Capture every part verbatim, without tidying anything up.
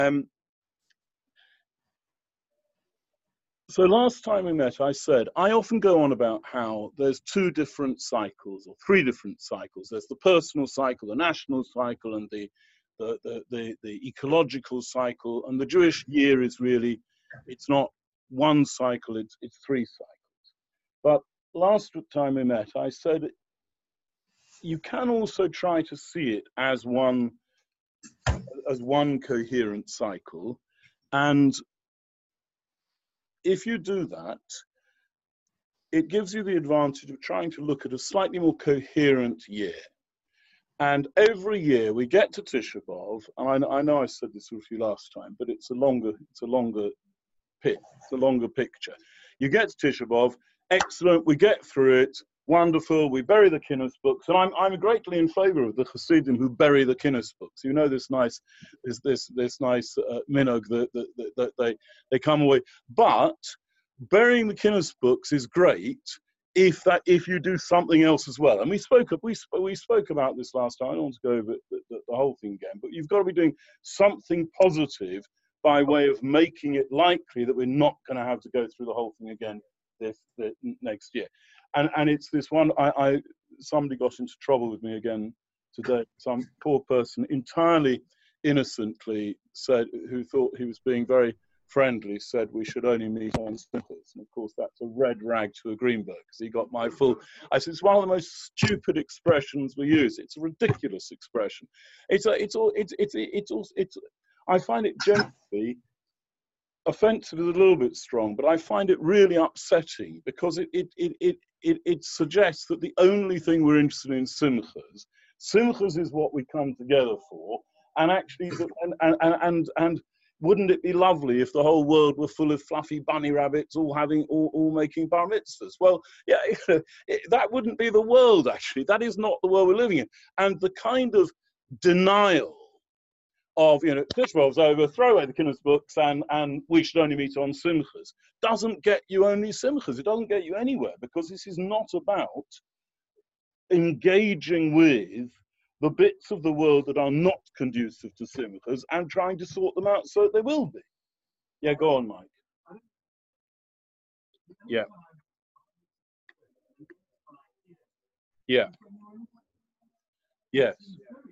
Um, so last time we met, I said, I often go on about how there's two different cycles or three different cycles. There's the personal cycle, the national cycle, and the, the, the, the, the ecological cycle. And the Jewish year is really, it's not one cycle, it's, it's three cycles. But last time we met, I said, you can also try to see it as one, as one coherent cycle. And if you do that, it gives you the advantage of trying to look at a slightly more coherent year. And every year we get to Tisha B'Av, and I, I know I said this with you last time, but it's a longer, it's a longer pit, it's a longer picture. You get to Tisha B'Av, excellent, we get through it, wonderful, we bury the Kinnis books, and I'm, I'm greatly in favor of the Hasidim who bury the Kinnis books. You know this nice, this, this, this nice uh, minog that, that, that, that they, they come away. But burying the Kinnis books is great if that if you do something else as well. And we spoke we spoke, we spoke about this last time. I don't want to go over the, the, the whole thing again, but you've got to be doing something positive by way of making it likely that we're not going to have to go through the whole thing again this, this next year. And and it's this one. I, I somebody got into trouble with me again today. Some poor person, entirely innocently, said, who thought he was being very friendly, said we should only meet on Simchas. And of course that's a red rag to a Greenberg, because he got my full. I said it's one of the most stupid expressions we use. It's a ridiculous expression. It's a, it's all it's it's it's all it's. I find it generally offensive is a little bit strong, but I find it really upsetting, because it it it it it, it suggests that the only thing we're interested in Simchas, Simchas is what we come together for, and actually and and and and, and wouldn't it be lovely if the whole world were full of fluffy bunny rabbits, all having, all, all making bar mitzvahs? Well, yeah, it, that wouldn't be the world, actually. That is not the world we're living in. And the kind of denial of, you know, Tisha B'Av's over, throw away the Kinnis books, and, and we should only meet on Simchas, doesn't get you only Simchas. It doesn't get you anywhere, because this is not about engaging with the bits of the world that are not conducive to Simchas and trying to sort them out so that they will be. Yeah, go on, Mike. Yeah. Yeah. Yes.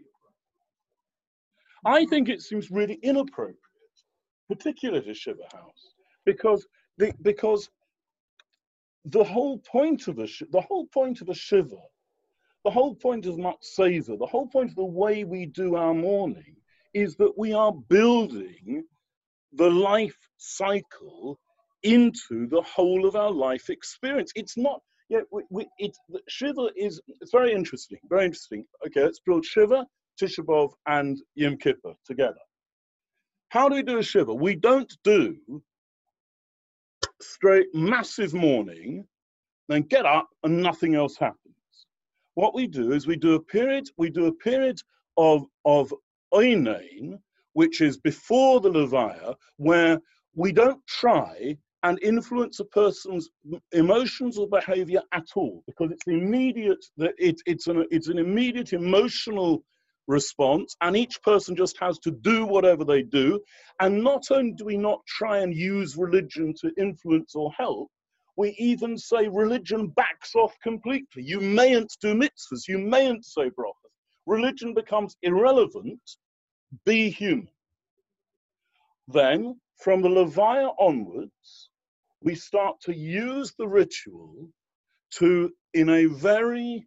I think it seems really inappropriate, particularly to Shiva House, because the because the whole point of a the whole point of a Shiva, the whole point of Matzeva, the whole point of the way we do our mourning, is that we are building the life cycle into the whole of our life experience. It's not, yeah, we, we, it's, Shiva is, it's very interesting, very interesting. Okay, let's build Shiva, Tisha B'Av, and Yom Kippur together. How do we do a Shiva? We don't do straight massive mourning, then get up and nothing else happens. What we do is we do a period, we do a period of, of Oinein, which is before the Levaya, where we don't try and influence a person's emotions or behavior at all, because it's immediate, that it, it's, an, it's an immediate emotional response, and each person just has to do whatever they do. And not only do we not try and use religion to influence or help, we even say religion backs off completely. You mayn't do mitzvahs, you mayn't say brachas. Religion becomes irrelevant, be human. Then, from the Levaya onwards, we start to use the ritual to, in a very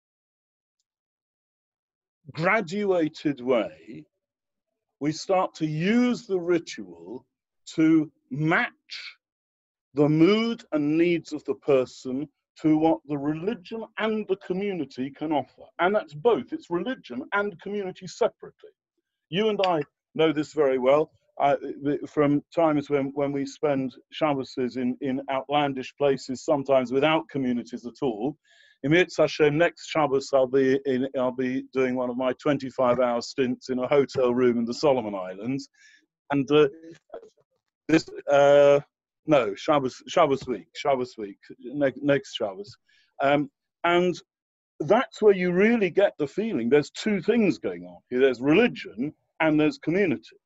graduated way, we start to use the ritual to match the mood and needs of the person to what the religion and the community can offer. And that's both, it's religion and community separately. You and I know this very well, uh, from times when, when we spend Shabbos in, in outlandish places, sometimes without communities at all. In Yitz Hashem, next Shabbos I'll be, in, I'll be doing one of my twenty-five hour stints in a hotel room in the Solomon Islands. And uh, this, uh, no, Shabbos, Shabbos week, Shabbos week, ne next Shabbos. Um, and that's where you really get the feeling there's two things going on. There's religion and there's community.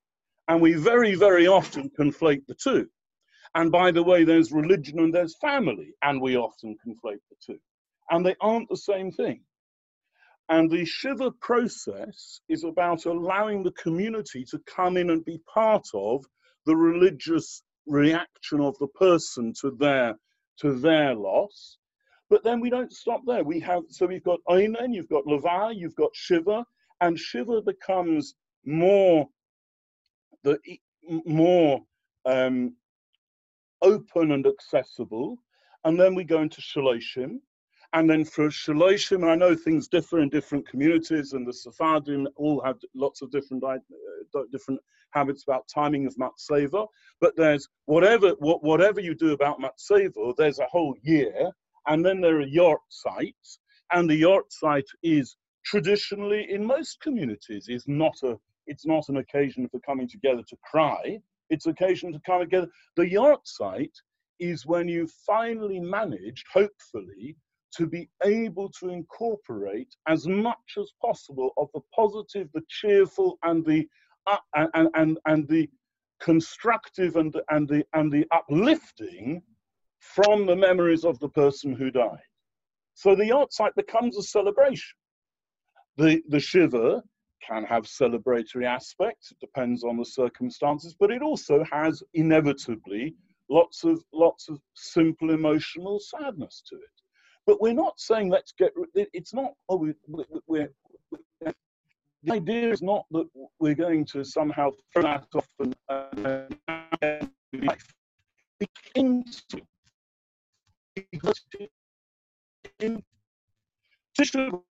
And we very, very often conflate the two. And by the way, there's religion and there's family, and we often conflate the two. And they aren't the same thing. And the Shiva process is about allowing the community to come in and be part of the religious reaction of the person to their, to their loss. But then we don't stop there. We have, so we've got Einen, you've got Levaya, you've got Shiva, and Shiva becomes more, the, more um, open and accessible. And then we go into Shaloshim. And then for Shaloshim, I know things differ in different communities, and the Sephardim all have lots of different uh, different habits about timing of Matzeva. But there's whatever what, whatever you do about Matzeva, there's a whole year, and then there are Yortzites, and the Yortzeit is traditionally in most communities is not a it's not an occasion for coming together to cry. It's an occasion to come together. The Yortzeit is when you finally managed, hopefully, to be able to incorporate as much as possible of the positive, the cheerful, and the uh, and, and and the constructive and and the and the uplifting from the memories of the person who died. So the Yortzeit becomes a celebration. The the Shiva can have celebratory aspects. It depends on the circumstances, but it also has inevitably lots of lots of simple emotional sadness to it. But we're not saying let's get, it's not, oh, we, we, we're, we're, the idea is not that we're going to somehow throw that off and, and life. Begins to, because in Tisha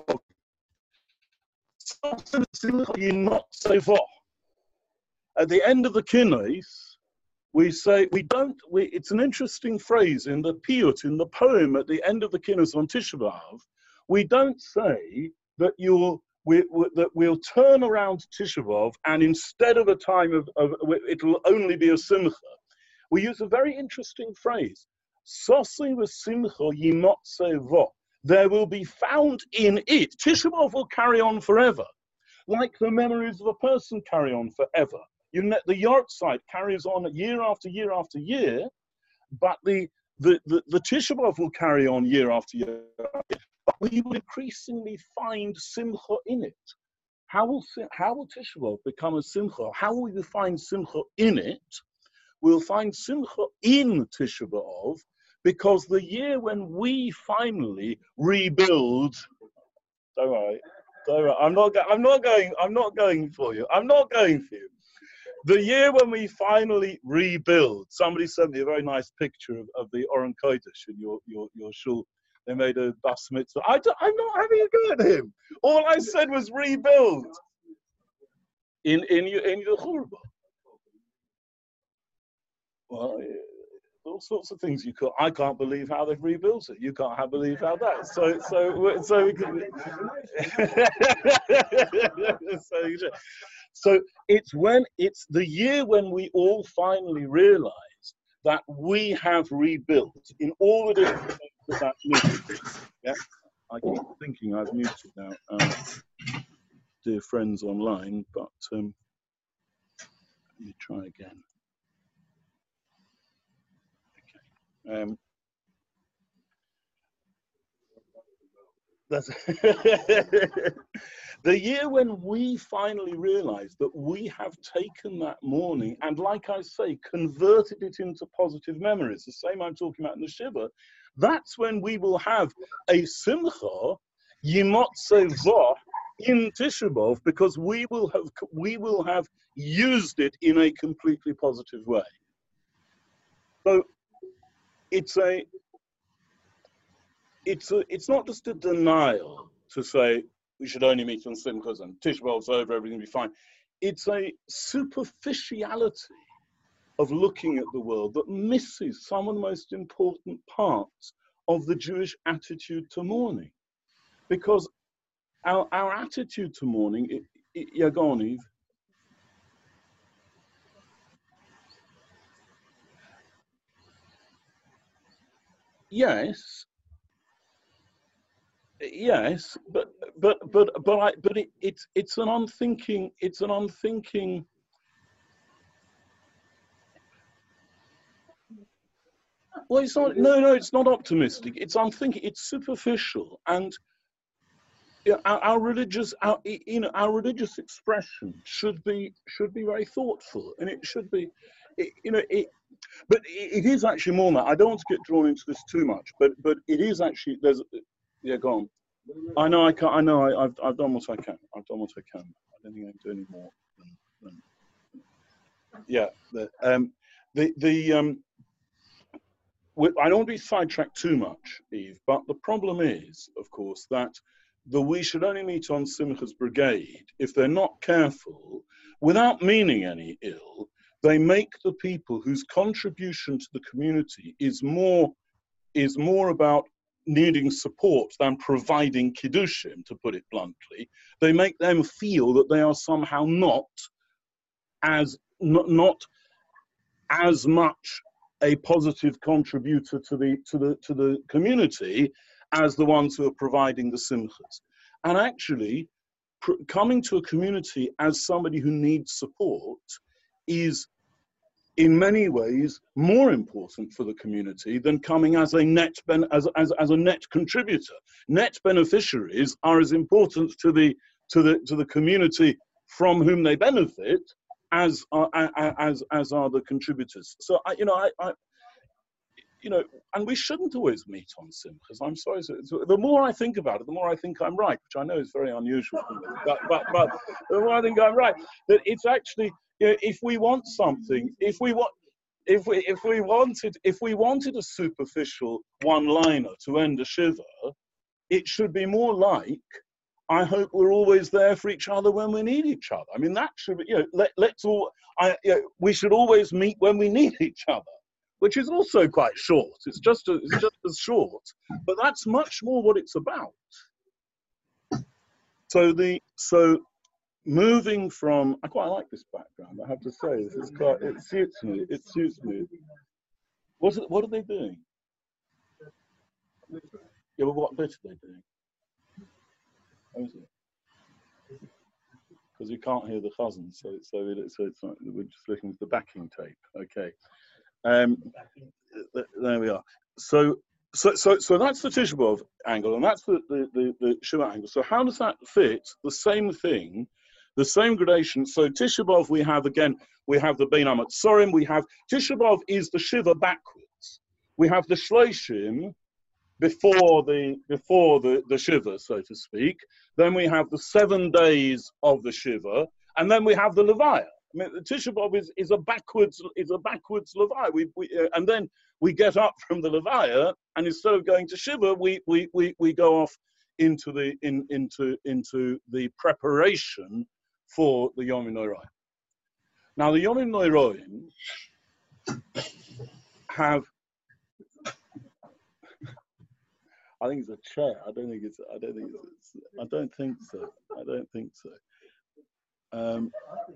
you're not so far. At the end of the Kinais, we say, we don't, we, it's an interesting phrase in the piyut, in the poem at the end of the Kinnis on Tisha B'Av. We don't say that you'll, we, we, that we'll turn around Tisha B'Av and instead of a time of, of, it'll only be a simcha. We use a very interesting phrase. Sosi v'simcha yimotze vo. There will be found in it. Tisha B'Av will carry on forever. Like the memories of a person carry on forever. You know, the Yortzeit carries on year after year after year, but the, the, the, the Tisha B'Av will carry on year after year, but we will increasingly find simcha in it. How will, how will Tisha B'Av become a simcha? How will we find simcha in it? We'll find simcha in Tisha B'Av because the year when we finally rebuild, don't worry, don't worry, I'm not, I'm not going, I'm not going for you, I'm not going for you. The year when we finally rebuild, somebody sent me a very nice picture of, of the Oren Kodesh in your, your, your shul. They made a bas mitzvah. I don't, I'm not having a go at him. All I said was rebuild. In, in, in the Churba. Well, all sorts of things you could. I can't believe how they've rebuilt it. You can't have believe how that. So, so, so we can. so, So it's when it's the year when we all finally realize that we have rebuilt in all the different things that means. Yeah, I keep thinking I've muted now, um, dear friends online, but um, let me try again. Okay. Um, That's the year when we finally realize that we have taken that morning and, like I say, converted it into positive memories. The same I'm talking about in the Shiva. That's when we will have a simcha, yimotze vo, in Tisha B'Av, because we will have we will have used it in a completely positive way. So it's a. It's a, it's not just a denial to say we should only meet on Simchas and Tisha B'Av's over, everything will be fine. It's a superficiality of looking at the world that misses some of the most important parts of the Jewish attitude to mourning. Because our, our attitude to mourning, Yagoniv, yes, Yes, but but but but I but it, it's it's an unthinking it's an unthinking Well, it's not. No, no, it's not optimistic. It's I'm thinking it's superficial, and you know, our, our religious, our you know, our religious expression should be should be very thoughtful, and it should be, it, you know, it. But it, it is actually more than that. I don't want to get drawn into this too much, but but it is actually there's. Yeah, go on. I know I can't. I know I, I've I've done what I can. I've done what I can. I don't think I can do any more. Than, than, yeah. The um, the the um. I don't want to be sidetracked too much, Eve, but the problem is, of course, that the we should only meet on Simcha's brigade, if they're not careful, without meaning any ill, they make the people whose contribution to the community is more, is more about needing support than providing kiddushim, to put it bluntly. They make them feel that they are somehow not as, not, not as much a positive contributor to the to the to the community as the ones who are providing the simchas. And actually, pr coming to a community as somebody who needs support is, in many ways, more important for the community than coming as a net ben as as as a net contributor. Net beneficiaries are as important to the to the to the community from whom they benefit as are, as as are the contributors. So I, you know, I, I, you know, and we shouldn't always meet on simchas. I'm sorry. So, so the more I think about it, the more I think I'm right, which I know is very unusual for me. But but but the more I think I'm right, that it's actually, you know, if we want something, if we want. If we if we wanted if we wanted a superficial one-liner to end a shiva, it should be more like, I hope we're always there for each other when we need each other. I mean, that should be, you know, let, let's all, I, you know, we should always meet when we need each other, which is also quite short. It's just, a, it's just as short, but that's much more what it's about. So the, so moving from, I quite like this background, I have to say, this is quite, it suits me, it suits me. What's it, what are they doing? Yeah, but what bit are they doing? Because you can't hear the chazan, so so it, so it's not, we're just looking at the backing tape. Okay, um, th there we are. So so so so that's the Tisha B'Av angle, and that's the the the, the Shiva angle. So how does that fit? The same thing, the same gradation. So Tisha B'Av, we have again, we have the Bein HaMatzorim. We have Tisha B'Av is the Shiva backwards. We have the Shloshim before the before the, the Shiva, so to speak. Then we have the seven days of the Shiva, and then we have the Levaya. I mean, the Tisha B'Av is, is a backwards is a backwards Levaya. We, we uh, and then we get up from the Levaya, and instead of going to Shiva, we we we, we go off into the in into into the preparation for the Yom Noraim. Now, the Yom Noraim have. I think it's a chair. I don't think it's. I don't think it's. I don't think so. I don't think so. Um,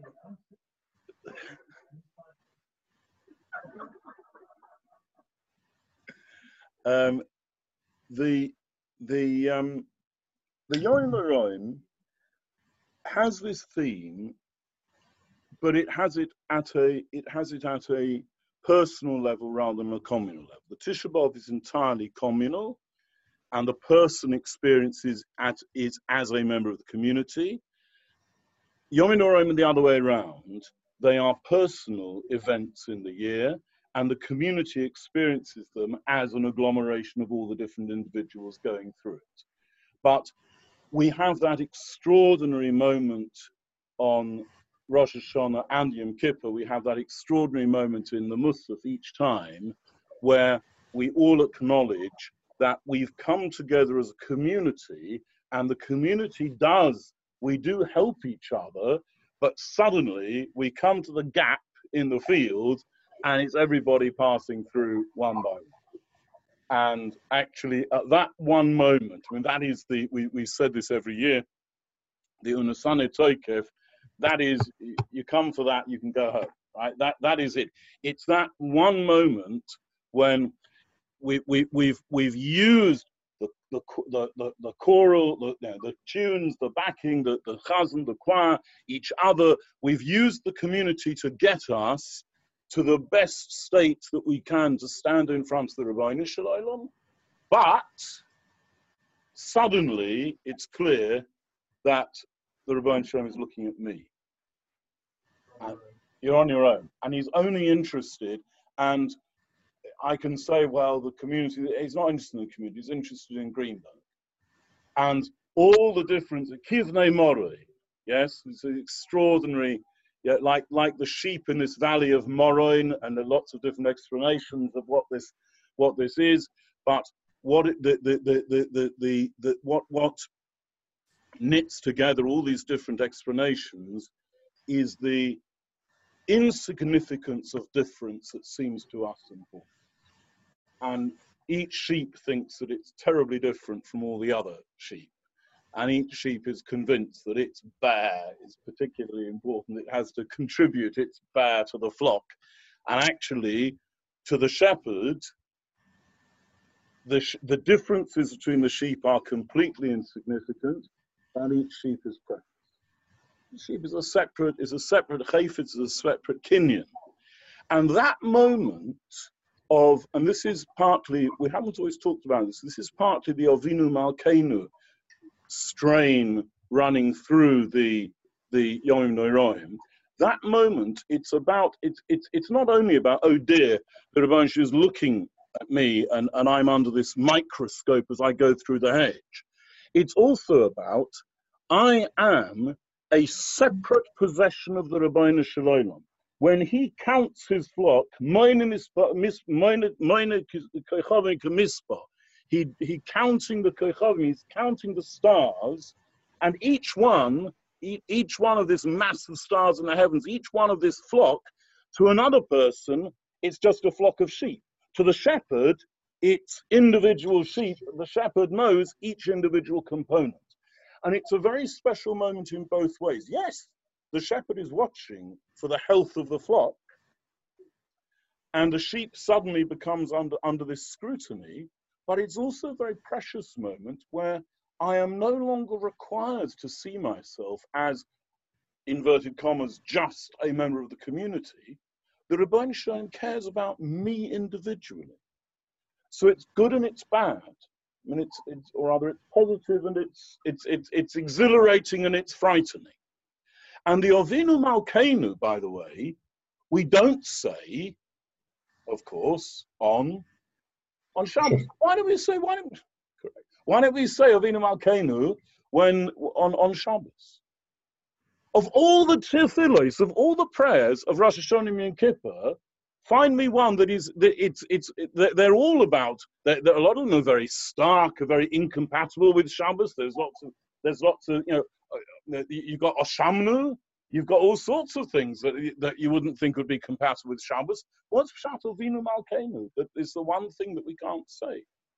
um, the the um, the Yom Noraim has this theme, but it has it at a it has it at a personal level rather than a communal level. The Tisha B'Av is entirely communal, and the person experiences at is as a member of the community. Yom Noraim are the other way around. They are personal events in the year, and the community experiences them as an agglomeration of all the different individuals going through it. But we have that extraordinary moment on Rosh Hashanah and Yom Kippur. We have that extraordinary moment in the Musaf each time where we all acknowledge that we've come together as a community, and the community does, we do help each other, but suddenly we come to the gap in the field and it's everybody passing through one by one. And actually at that one moment, I mean, that is the, we, we said this every year, the Unasane Toikev, that is, you come for that, you can go home, right? That, that is it. It's that one moment when we, we, we've, we've used the, the, the, the, the choral, the, you know, the tunes, the backing, the, the chazan, the choir, each other. We've used the community to get us to the best state that we can to stand in front of the Ribbono Shel Olam, but suddenly it's clear that the Ribbono Shel Olam is looking at me. And you're on your own, and he's only interested, and I can say, well, the community, he's not interested in the community, he's interested in Greenberg. And all the difference, Kivnei Moroi, yes, it's an extraordinary, yeah, like, like the sheep in this valley of Moroin, and there are lots of different explanations of what this, what this is, but what it, the, the, the, the, the, the, the, what, what knits together all these different explanations is the insignificance of difference that seems to us important. And each sheep thinks that it's terribly different from all the other sheep. And each sheep is convinced that its bear is particularly important. It has to contribute its bear to the flock. And actually, to the shepherd, the, sh the differences between the sheep are completely insignificant, and each sheep is precious. The sheep is a separate, is a separate chayfetz, is a separate kinyan. And that moment of, and this is partly, we haven't always talked about this, this is partly the Avinu Malkeinu strain running through the, the Yom Noraim. That moment, it's about, it's, it's, it's not only about, oh dear, the Ribbono Shel Olam is looking at me and, and I'm under this microscope as I go through the hedge. It's also about, I am a separate possession of the Ribbono Shel Olam. When he counts his flock, he, he counting the koichavim, he's counting the stars, and each one, each one of this mass of stars in the heavens, each one of this flock, to another person, it's just a flock of sheep. To the shepherd, it's individual sheep. The shepherd knows each individual component. And it's a very special moment in both ways. Yes, the shepherd is watching for the health of the flock, and the sheep suddenly becomes under, under this scrutiny, but it's also a very precious moment where I am no longer required to see myself as, inverted commas, just a member of the community. The Ribbono Shel Olam cares about me individually. So it's good and it's bad. I mean, it's, it's, or rather, it's positive and it's, it's, it's, it's exhilarating and it's frightening. And the Avinu Malkeinu, by the way, we don't say, of course, on, on Shabbos. Why don't we say, why don't, correct. Why don't we say Avinu Malkeinu when, on, on Shabbos? Of all the tefillos, of all the prayers of Rosh Hashanah and Yom Kippur, find me one that is, that it's, it's, they're all about, they're, they're, a lot of them are very stark, are very incompatible with Shabbos. There's lots of, there's lots of, you know, you've got Oshamnu, you've got all sorts of things that, that you wouldn't think would be compatible with Shabbos. What's Pshat Avinu Malkeinu? That is the one thing that we can't say.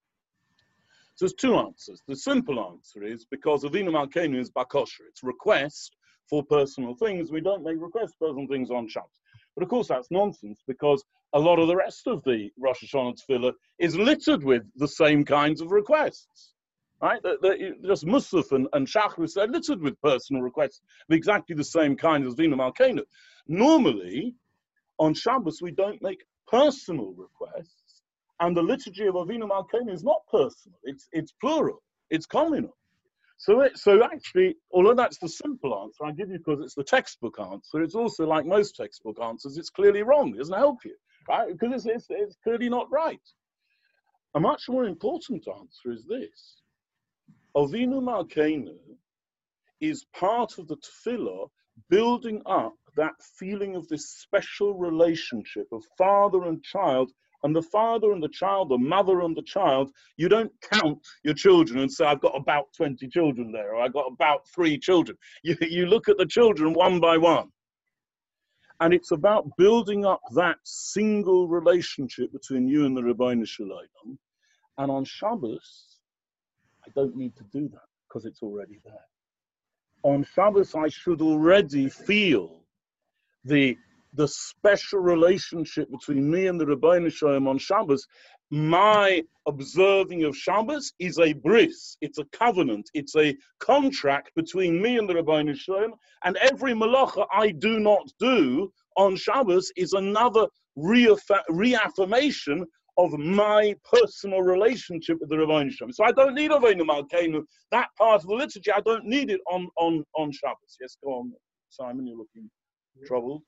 So there's two answers. The simple answer is because Avinu Malkeinu is Bakosher. It's request for personal things. We don't make requests for personal things on Shabbos. But of course that's nonsense because a lot of the rest of the Rosh Hashanah Tefillah is littered with the same kinds of requests. Right? The, the, just Musaf and, and Shachris are littered with personal requests of exactly the same kind as Avinu Malkeinu. Normally, on Shabbos, we don't make personal requests, and the liturgy of Avinu Malkeinu is not personal. It's, it's plural. It's communal. So, it, so actually, although that's the simple answer, I give you because it's the textbook answer, it's also like most textbook answers, it's clearly wrong. It doesn't help you, right? Because it's, it's, it's clearly not right. A much more important answer is this. Avinu Malkeinu is part of the tefillah building up that feeling of this special relationship of father and child, and the father and the child, the mother and the child. You don't count your children and say, I've got about twenty children there, or I've got about three children. You, you look at the children one by one. And it's about building up that single relationship between you and the Ribbono Shel Olam. And on Shabbos, I don't need to do that because it's already there. On Shabbos, I should already feel the, the special relationship between me and the Ribbono Shel Olam on Shabbos. My observing of Shabbos is a bris, it's a covenant, it's a contract between me and the Ribbono Shel Olam, and every malacha I do not do on Shabbos is another reaffirmation of my personal relationship with the Rebbeinu Shalom. So I don't need Avinu Malkeinu, that part of the liturgy, I don't need it on, on, on Shabbos. Yes, go on, Simon, you're looking troubled.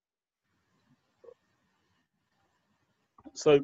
So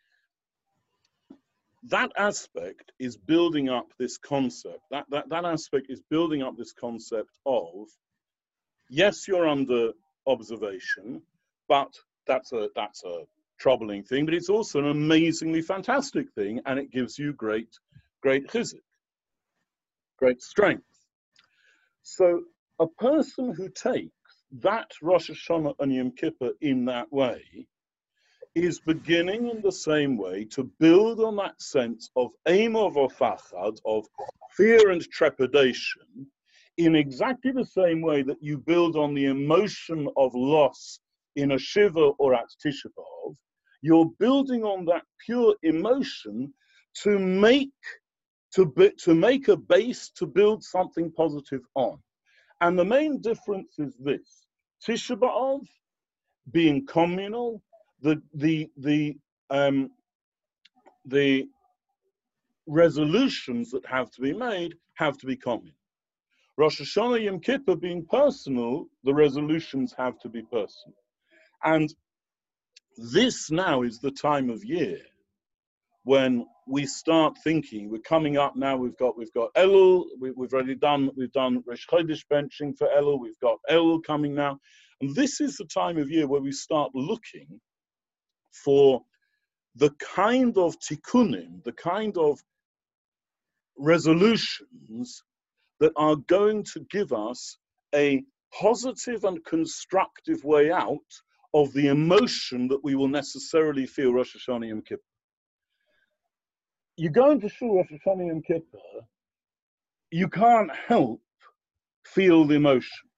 that aspect is building up this concept. That, that, that aspect is building up this concept of, yes, you're under observation, but that's a, that's a troubling thing, but it's also an amazingly fantastic thing, and it gives you great, great chizuk, great strength. So a person who takes that Rosh Hashanah and Yom Kippur in that way is beginning in the same way to build on that sense of Eimor v'Fachad, of fear and trepidation, in exactly the same way that you build on the emotion of loss in a Shiva or at Tisha B'Av. You're building on that pure emotion to make to, be, to make a base to build something positive on. And the main difference is this: Tisha B'Av being communal, the the the um, the resolutions that have to be made have to be communal. Rosh Hashanah Yom Kippur being personal, the resolutions have to be personal. And this now is the time of year when we start thinking. We're coming up now. We've got we've got Elul. We, we've already done we've done Rosh Chodesh benching for Elul. We've got Elul coming now, and this is the time of year where we start looking for the kind of tikkunim, the kind of resolutions that are going to give us a positive and constructive way out of the emotion that we will necessarily feel Rosh Hashanah Yom Kippur. You go into Shul Rosh Hashanah Yom Kippur, you can't help feel the emotion.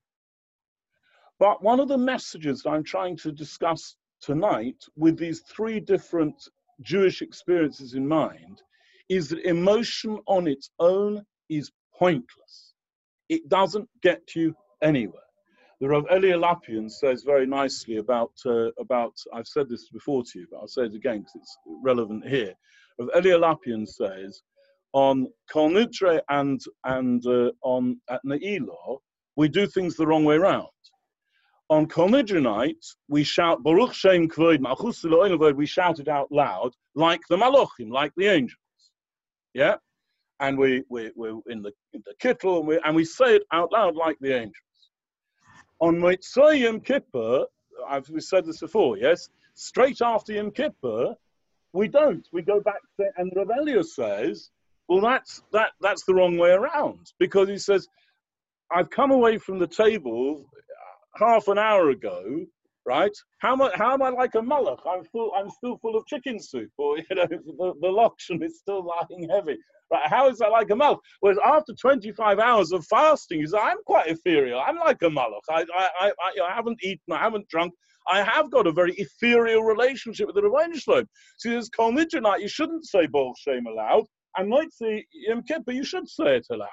But one of the messages I'm trying to discuss tonight with these three different Jewish experiences in mind is that emotion on its own is pointless. It doesn't get you anywhere. The Rav Elia Lapian says very nicely about, uh, about, I've said this before to you, but I'll say it again because it's relevant here. Rav Elia Lapian says, on Kol Nidre and, and uh, on at Ne'ilah, we do things the wrong way around. On Kol Nidre night, we shout, Baruch Shem Kvod, Malchus Elohim, we shout it out loud, like the Malachim, like the angels. Yeah? And we, we, we're in the, in the kittel, and we, and we say it out loud like the angels. On Motzei Yom Kippur, I've we said this before, yes? Straight after Yom Kippur, we don't. We go back to, and Rav Elia says, well, that's, that, that's the wrong way around. Because he says, I've come away from the table half an hour ago, right? How am I, how am I like a malach? I'm full, I'm still full of chicken soup, or, you know, the, the lokshen is still lying heavy. Right? How is that like a malach? Whereas after twenty-five hours of fasting, he's, I'm quite ethereal. I'm like a malach. I, I, I, I haven't eaten, I haven't drunk. I have got a very ethereal relationship with the Rebbeinu Shalom. So there's Kol Nidre night, you shouldn't say Baruch Shem aloud, and like say Yom Kippur, you should say it aloud.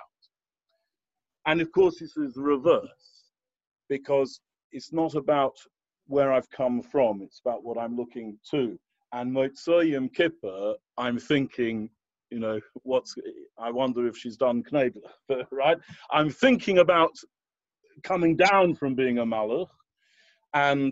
And of course, this is the reverse, because it's not about where I've come from, it's about what I'm looking to. And Motzei Yom Kippur, I'm thinking, you know, what's, I wonder if she's done Knedler, right? I'm thinking about coming down from being a malach, and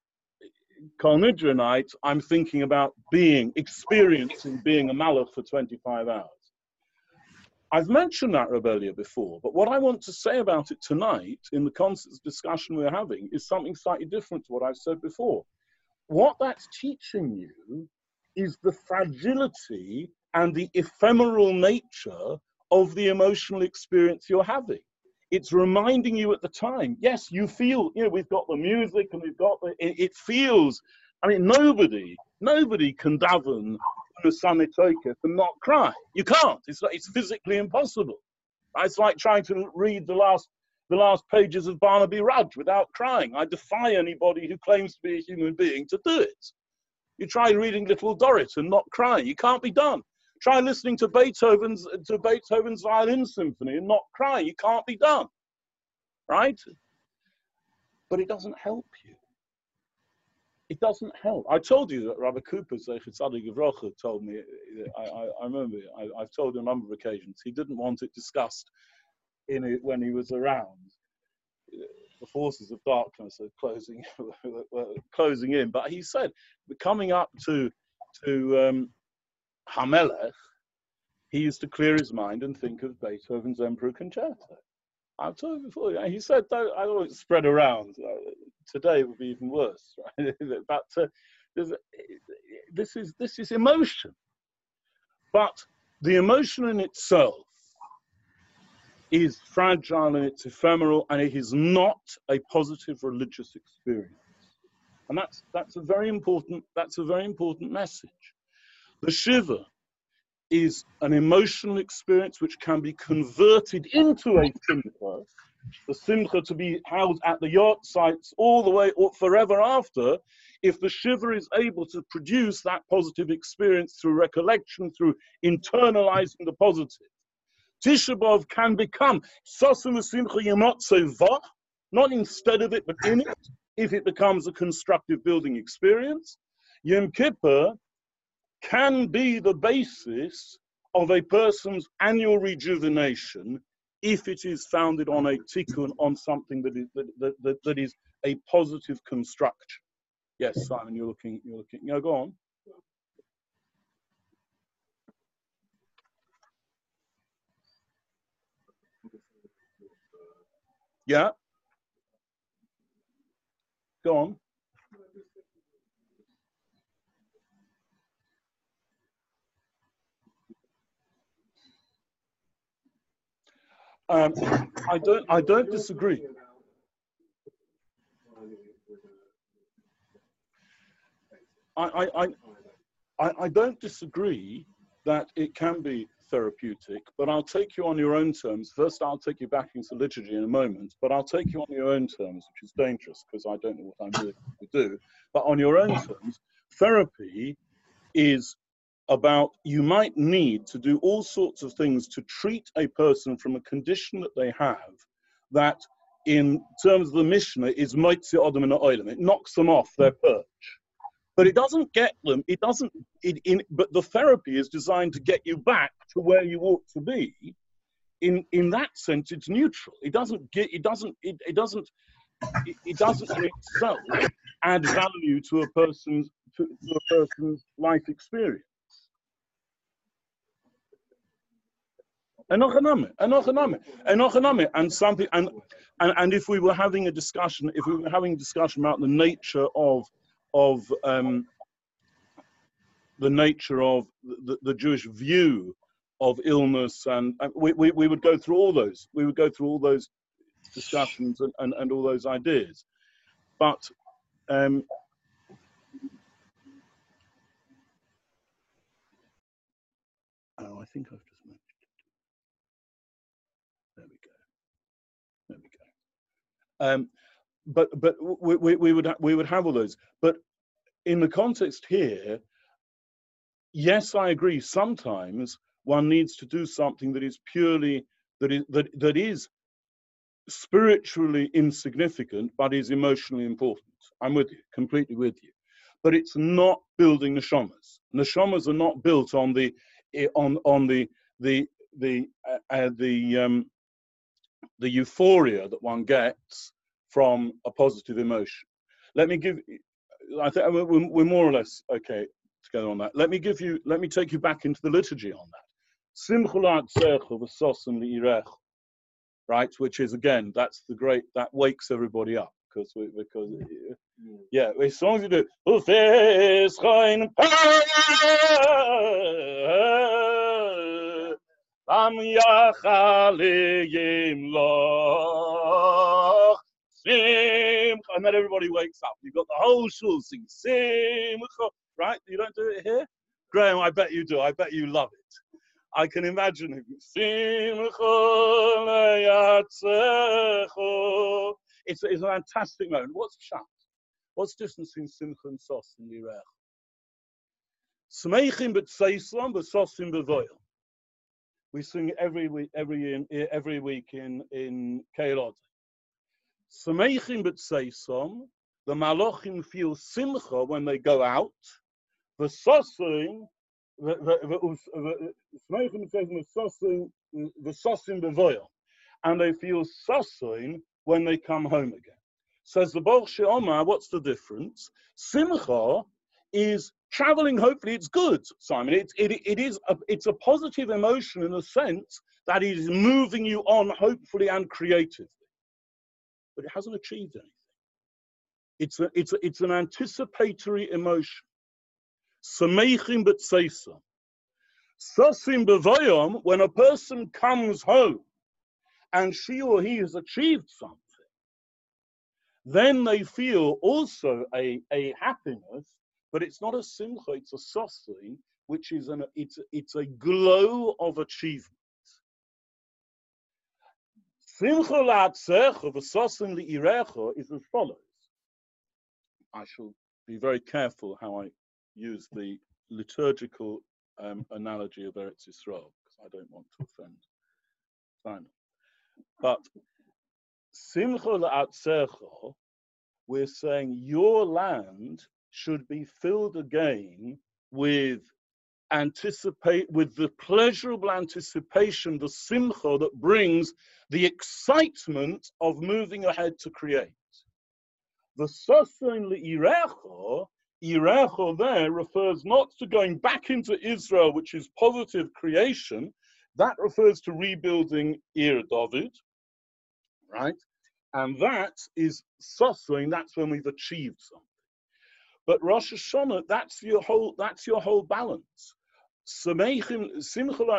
Kol Nidre night, I'm thinking about being, experiencing being a malach for twenty-five hours. I've mentioned that rebellion before, but what I want to say about it tonight, in the concept discussion we're having, is something slightly different to what I've said before. What that's teaching you is the fragility and the ephemeral nature of the emotional experience you're having. It's reminding you at the time, yes, you feel, you know, we've got the music and we've got the, it, it feels, I mean, nobody, nobody can daven the Sunday Tokef and not cry. You can't. It's like, it's physically impossible. It's like trying to read the last the last pages of Barnaby Rudge without crying. I defy anybody who claims to be a human being to do it. You try reading Little Dorrit and not crying. You can't be done. Try listening to Beethoven's to Beethoven's Violin Symphony and not crying. You can't be done. Right? But it doesn't help you. it doesn't help. I told you that Rabbi Cooper, Zeichet Tzadik Gevrocha, told me, I, I, I remember, I, I've told him a number of occasions, he didn't want it discussed in it when he was around. The forces of darkness are closing, closing in. But he said, coming up to, to um, Hamelech, he used to clear his mind and think of Beethoven's Emperor Concerto. I've told you before, he said, don't, I don't want it spread around. Today it would be even worse, right? But uh, this is this is emotion. But the emotion in itself is fragile and it's ephemeral, and it is not a positive religious experience. And that's that's a very important that's a very important message. The Shiva is an emotional experience which can be converted into a simcha, the simcha to be held at the yacht sites all the way or forever after, if the Shiva is able to produce that positive experience through recollection, through internalizing the positive. Tisha B'Av can become Sosum Simcha Yemotze Vach, not instead of it, but in it, if it becomes a constructive building experience. Yom Kippur can be the basis of a person's annual rejuvenation if it is founded on a tikkun, on something that is that, that, that, that is a positive construction. Yes, Simon, you're looking, you're looking. No, go on. Yeah. Go on. Um, I don't. I don't disagree. I, I, I, I don't disagree that it can be therapeutic, but I'll take you on your own terms. First, I'll take you back into liturgy in a moment, but I'll take you on your own terms, which is dangerous because I don't know what I'm doing to do. But on your own terms, therapy is about, you might need to do all sorts of things to treat a person from a condition that they have that, in terms of the Mishnah, is moitzi odom min ha'olam. It knocks them off their perch. But it doesn't get them, it doesn't, it, in, but the therapy is designed to get you back to where you ought to be. In in that sense, it's neutral. It doesn't get, it doesn't, it, it doesn't, it, it doesn't in itself add value to a person's, to, to a person's life experience. And something, and, and and if we were having a discussion, if we were having a discussion about the nature of of um, the nature of the, the Jewish view of illness, and, and we, we we would go through all those, we would go through all those discussions and, and, and all those ideas, but um, oh, I think I've just mentioned it. There we go. There we go. Um, but but we, we, we would we would have all those. But in the context here, yes, I agree. Sometimes one needs to do something that is purely that is that that is spiritually insignificant, but is emotionally important. I'm with you, completely with you. But it's not building neshamas. Neshamas are not built on the on on the the the uh, uh, the um, the euphoria that one gets from a positive emotion. Let me give. I think we're, we're more or less okay together on that. Let me give you. Let me take you back into the liturgy on that. Simchulat Tzercho v'Sosim li'irech, right? Which is again, that's the great. That wakes everybody up because we, because yeah, as long as you do. Am yachalim loch simcha, and then everybody wakes up. You've got the whole shul sing simcha, right? You don't do it here, Graham? I bet you do. I bet you love it. I can imagine him. Simcha le'yatzecho. It's it's a fantastic moment. What's pshat? What's the difference between simcha and sos and lirech? Smeichim b'tzeislam b'sosim b'voyel. We sing every week, every in, every week in in Keilot. Sameichim b'tzeisam the Malachim feel simcha when they go out. The sosim, the Smeichem says the sosim, the sosim bevoyam, and they feel sosim when they come home again. Says the Baruch She'omar, what's the difference? Simcha is traveling. Hopefully, it's good, Simon. It it it is a, it's a positive emotion in the sense that it is moving you on, hopefully and creatively, but it hasn't achieved anything. It's a, it's a, it's an anticipatory emotion. Sameichim b'tseisa. Sosim b'voyom, when a person comes home and she or he has achieved something, then they feel also a, a happiness, but it's not a simcha, it's a sosim, which is an it's it's a glow of achievement. Simcha la'atzecha v'sosim li'irecha is as follows. I shall be very careful how I use the liturgical um, analogy of Eretz Yisrael, because I don't want to offend Simon. But Simcha la'atzecha, we're saying your land should be filled again with anticipate with the pleasurable anticipation, the simcha that brings the excitement of moving ahead to create. The sosin le'irecha, irecha there refers not to going back into Israel, which is positive creation. That refers to rebuilding Ir David, right? And that is sosin, that's when we've achieved something. But Rosh Hashanah, that's your whole, that's your whole balance. It's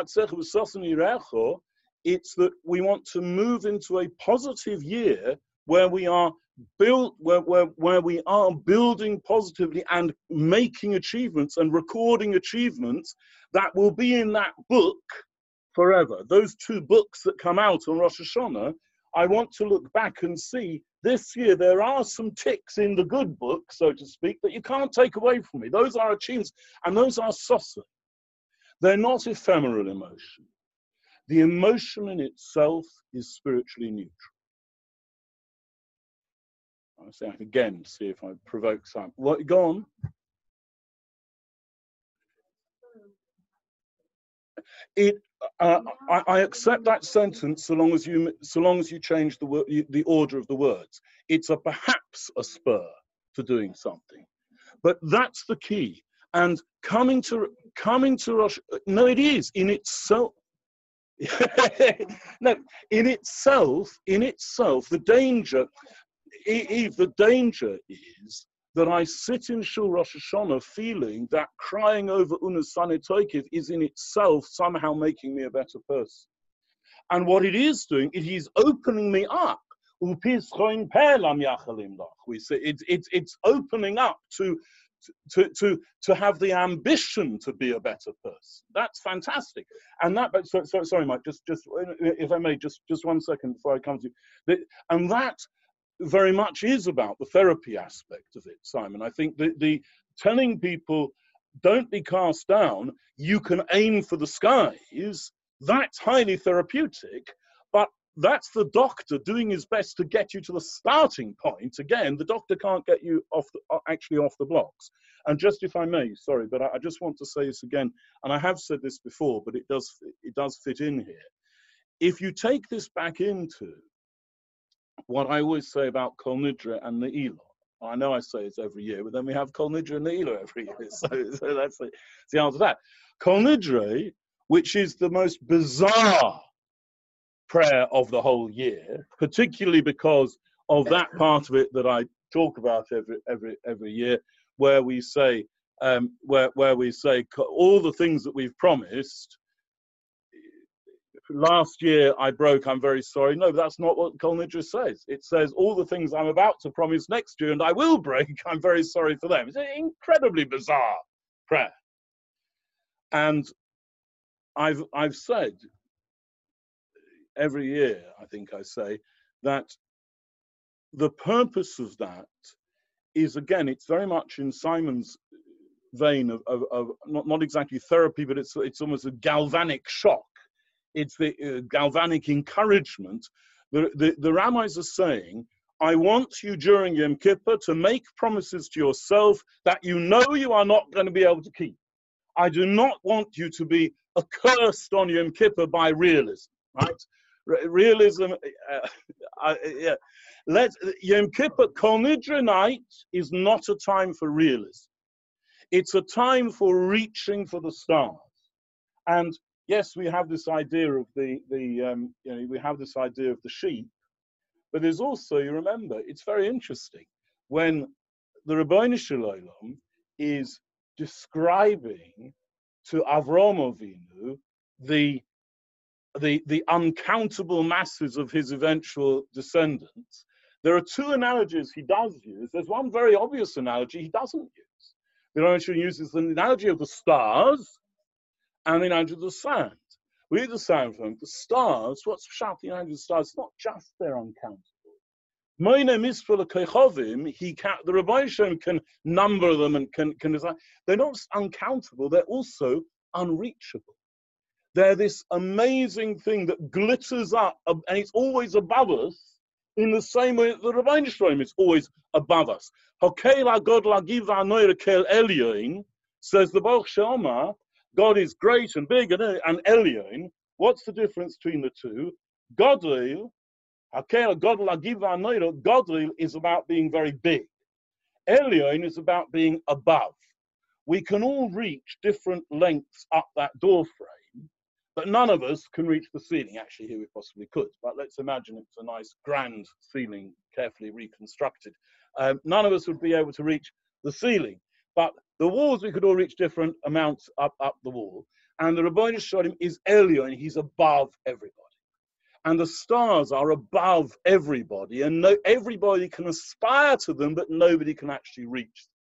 that we want to move into a positive year where we are build, where, where, where we are building positively and making achievements and recording achievements that will be in that book forever. Those two books that come out on Rosh Hashanah, I want to look back and see this year there are some ticks in the good book, so to speak, that you can't take away from me. Those are achievements, and those are sosa. They're not ephemeral emotion. The emotion in itself is spiritually neutral. I'll say again, see if I provoke some. What, go on. It, uh, I, I accept that sentence so long as you, so long as you change the word, the order of the words. It's a perhaps a spur to doing something, but that's the key. And coming to coming to Rosh, no, it is in itself. No, in itself, in itself, the danger, Eve, the danger is that I sit in Shul Rosh Hashanah feeling that crying over Unas Sanitoikiv is in itself somehow making me a better person. And what it is doing, it is opening me up. We say it's it's it's opening up to to to to have the ambition to be a better person. That's fantastic. And that, but so, so, sorry, Mike, just just if I may, just just one second before I come to you. And that very much is about the therapy aspect of it, Simon. I think the the telling people don't be cast down, you can aim for the skies, that's highly therapeutic, but that's the doctor doing his best to get you to the starting point. Again, the doctor can't get you off the, actually off the blocks. And just if I may, sorry, but I, I just want to say this again, and I have said this before, but it does it does fit in here. If you take this back into what I always say about Kol Nidre and Ne'ilah, I know I say it every year, but then we have Kol Nidre and Ne'ilah every year, so, so that's the, the answer to that. Kol Nidre, which is the most bizarre prayer of the whole year, particularly because of that part of it that I talk about every every every year, where we say um, where where we say all the things that we've promised. Last year I broke, I'm very sorry. No, that's not what Kol Nidre says. It says all the things I'm about to promise next year and I will break, I'm very sorry for them. It's an incredibly bizarre prayer. And I've I've said every year, I think I say, that the purpose of that is, again, it's very much in Simon's vein of, of, of not, not exactly therapy, but it's it's almost a galvanic shock. It's the uh, galvanic encouragement. The, the, the rabbis are saying, I want you during Yom Kippur to make promises to yourself that you know you are not going to be able to keep. I do not want you to be accursed on Yom Kippur by realism, right? Re- realism, uh, uh, yeah. Let's, Yom Kippur, Kol Nidre night is not a time for realism. It's a time for reaching for the stars. And yes, we have this idea of the, the um, you know, we have this idea of the sheep, but there's also, you remember, it's very interesting when the Ribbono Shel Olam is describing to Avraham Avinu the, the, the uncountable masses of his eventual descendants. There are two analogies he does use. There's one very obvious analogy he doesn't use. The analogy he uses the analogy of the stars and the analogy of the sand. We use the sand from the stars. What's sharp the analogy of the stars? It's not just they're uncountable. Moine Misful Kechovim, he can, the Ribbono Shel Olam can number them and can, can design. They're not just uncountable, they're also unreachable. They're this amazing thing that glitters up, and it's always above us in the same way that the Ribbono Shel Olam is always above us. Hokel God lagiv ha'noir kel elyon, says the Baruch She'omar, God is great and big and, and elyon. What's the difference between the two? Godel, Hokel God lagiv ha'noir, Godel is about being very big. Elyon is about being above. We can all reach different lengths up that door frame, but none of us can reach the ceiling. Actually, here we possibly could, but let's imagine it's a nice grand ceiling, carefully reconstructed. Um, none of us would be able to reach the ceiling, but the walls, we could all reach different amounts up, up the wall. And the Ribbono Shel Olam is Elyon, he's above everybody. And the stars are above everybody, and no, everybody can aspire to them, but nobody can actually reach them.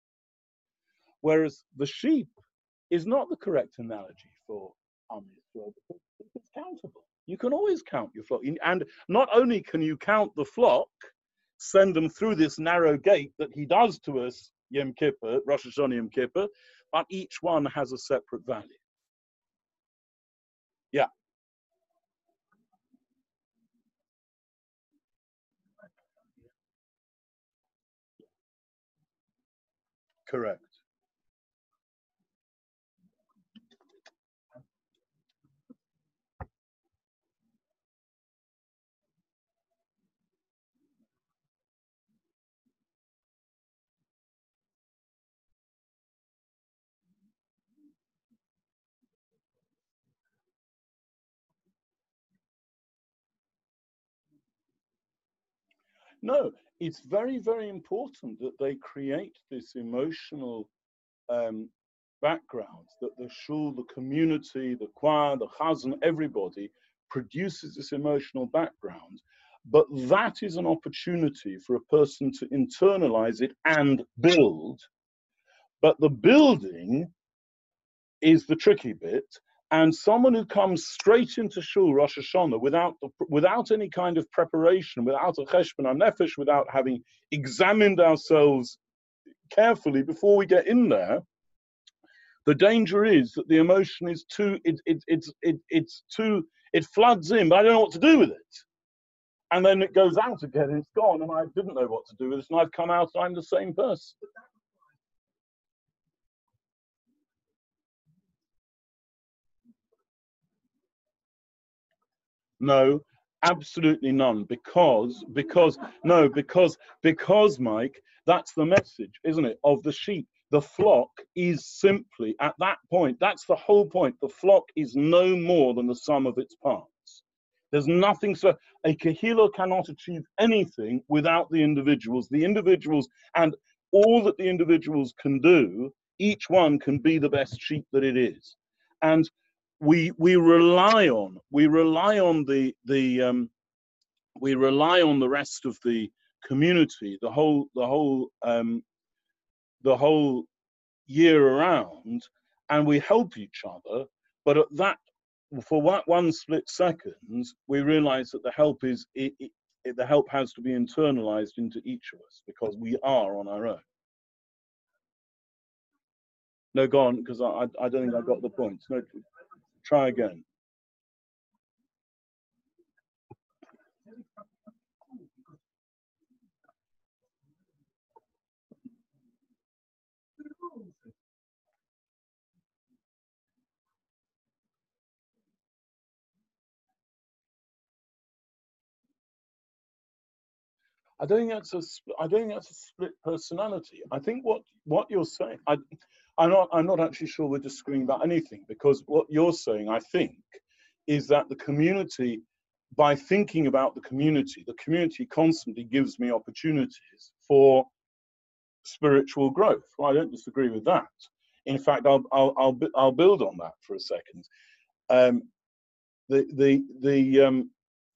Whereas the sheep is not the correct analogy for Am Yisrael, because it's countable. You can always count your flock. And not only can you count the flock, send them through this narrow gate that he does to us, Yom Kippur, Rosh Hashanah Yom Kippur, but each one has a separate value. Yeah. Correct. No, it's very, very important that they create this emotional um, background, that the shul, the community, the choir, the chazan, everybody produces this emotional background. But that is an opportunity for a person to internalize it and build. But the building is the tricky bit. And someone who comes straight into shul Rosh Hashanah without, without any kind of preparation, without a cheshbon nefesh, without having examined ourselves carefully before we get in there, the danger is that the emotion is too, it, it, it's, it, it's too, it floods in, but I don't know what to do with it. And then it goes out again and it's gone, and I didn't know what to do with it, and I've come out and I'm the same person. No, absolutely none. Because, because, no, because, because, Mike, that's the message, isn't it, of the sheep. The flock is simply, at that point, that's the whole point. The flock is no more than the sum of its parts. There's nothing, so a kahila cannot achieve anything without the individuals. The individuals, and all that the individuals can do, each one can be the best sheep that it is. And we we rely on we rely on the the um, we rely on the rest of the community, the whole the whole um, the whole year around, and we help each other. But at that, for one, one split second, we realize that the help is it, it, it, the help has to be internalized into each of us because we are on our own. No, go on, because I I don't think I got the point. No, try again. I don't think that's a. I don't think that's a split personality. I think what what you're saying. I, I'm not. I'm not actually sure we're disagreeing about anything, because what you're saying, I think, is that the community, by thinking about the community, the community constantly gives me opportunities for spiritual growth. Well, I don't disagree with that. In fact, I'll I'll I'll, I'll build on that for a second. Um, the the the um,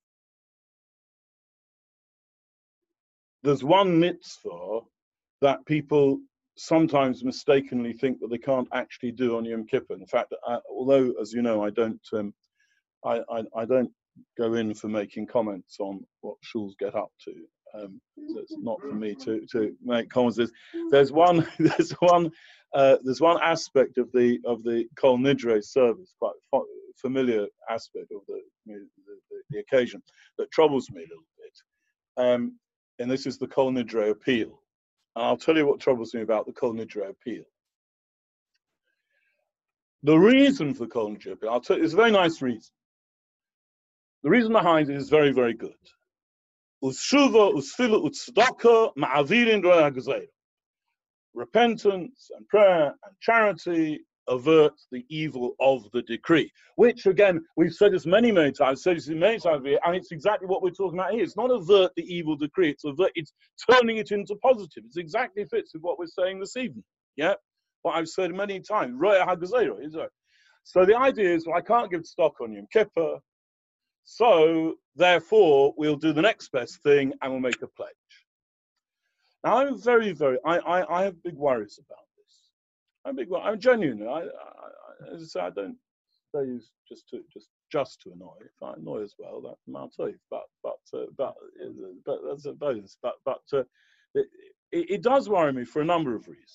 there's one mitzvah that people sometimes mistakenly think that they can't actually do on Yom Kippur. In fact, I, although, as you know, I don't, um, I, I, I don't go in for making comments on what shuls get up to. Um, so it's not for me to to make comments. There's, there's one, there's one, uh, there's one aspect of the of the Kol Nidre service, quite familiar aspect of the the, the the occasion, that troubles me a little bit. Um, and this is the Kol Nidre appeal. And I'll tell you what troubles me about the Kol Nidre appeal. The reason for the Kol Nidre appeal, I'll tell you, it's a very nice reason. The reason behind it is very, very good. U'shuva, u'sfila, u'tzedakah, ma'avirin ro'eh ha'gzeira. Repentance and prayer and charity avert the evil of the decree, which, again, we've said this many, many times, I've said this many times here, and it's exactly what we're talking about here. It's not avert the evil decree, it's avert, it's turning it into positive. It's exactly fits with what we're saying this evening. Yeah, what I've said many times. Ro'eh ha'gzeira, is it? So the idea is, well, I can't give stock on Yom Kippur, so therefore we'll do the next best thing and we'll make a pledge. Now I'm very, very, I, I, I have big worries about this. I'm big, I'm genuine. I, I, as I say, I don't say this just to just just to annoy. If I annoy as well, that's my truth. But but uh, but but that's a bonus. But but uh, it, it does worry me for a number of reasons.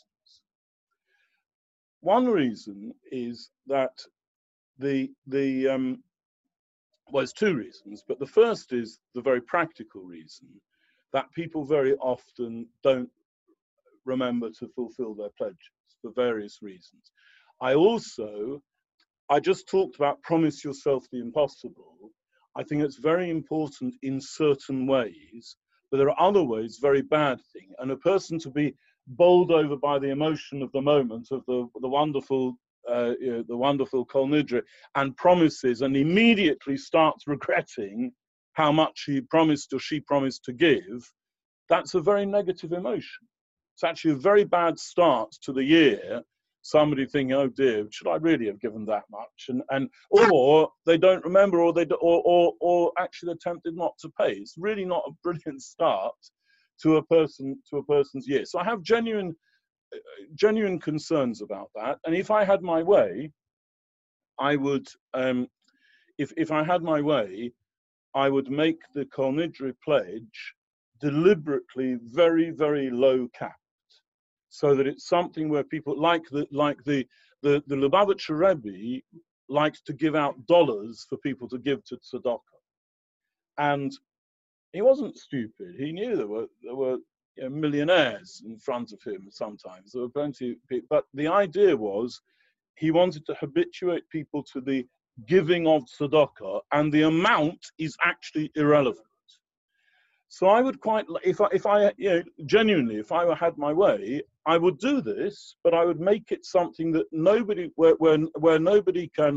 One reason is that the the um, well, there's two reasons, but the first is the very practical reason that people very often don't remember to fulfill their pledges for various reasons. I also, I just talked about promise yourself the impossible. I think it's very important in certain ways, but there are other ways, very bad thing. And a person to be bowled over by the emotion of the moment, of the, the wonderful Uh, you know, the wonderful Kol Nidre, and promises, and immediately starts regretting how much he promised or she promised to give, that's a very negative emotion. It's actually a very bad start to the year. Somebody thinking, oh dear, should I really have given that much? And and or they don't remember, or they do, or or or actually they're tempted not to pay. It's really not a brilliant start to a person to a person's year. So I have genuine. genuine concerns about that, and if I had my way, I would, um, if if I had my way, I would make the Kol Nidre pledge deliberately very, very low capped, so that it's something where people like the like the the the Lubavitcher Rebbe likes to give out dollars for people to give to tzedakah, and he wasn't stupid. He knew there were there were. You know, millionaires in front of him sometimes. There were plenty of people, but the idea was he wanted to habituate people to the giving of tzedakah, and the amount is actually irrelevant. So I would quite, if I, if I, you know, genuinely, if I had my way, I would do this, but I would make it something that nobody, where where, where nobody can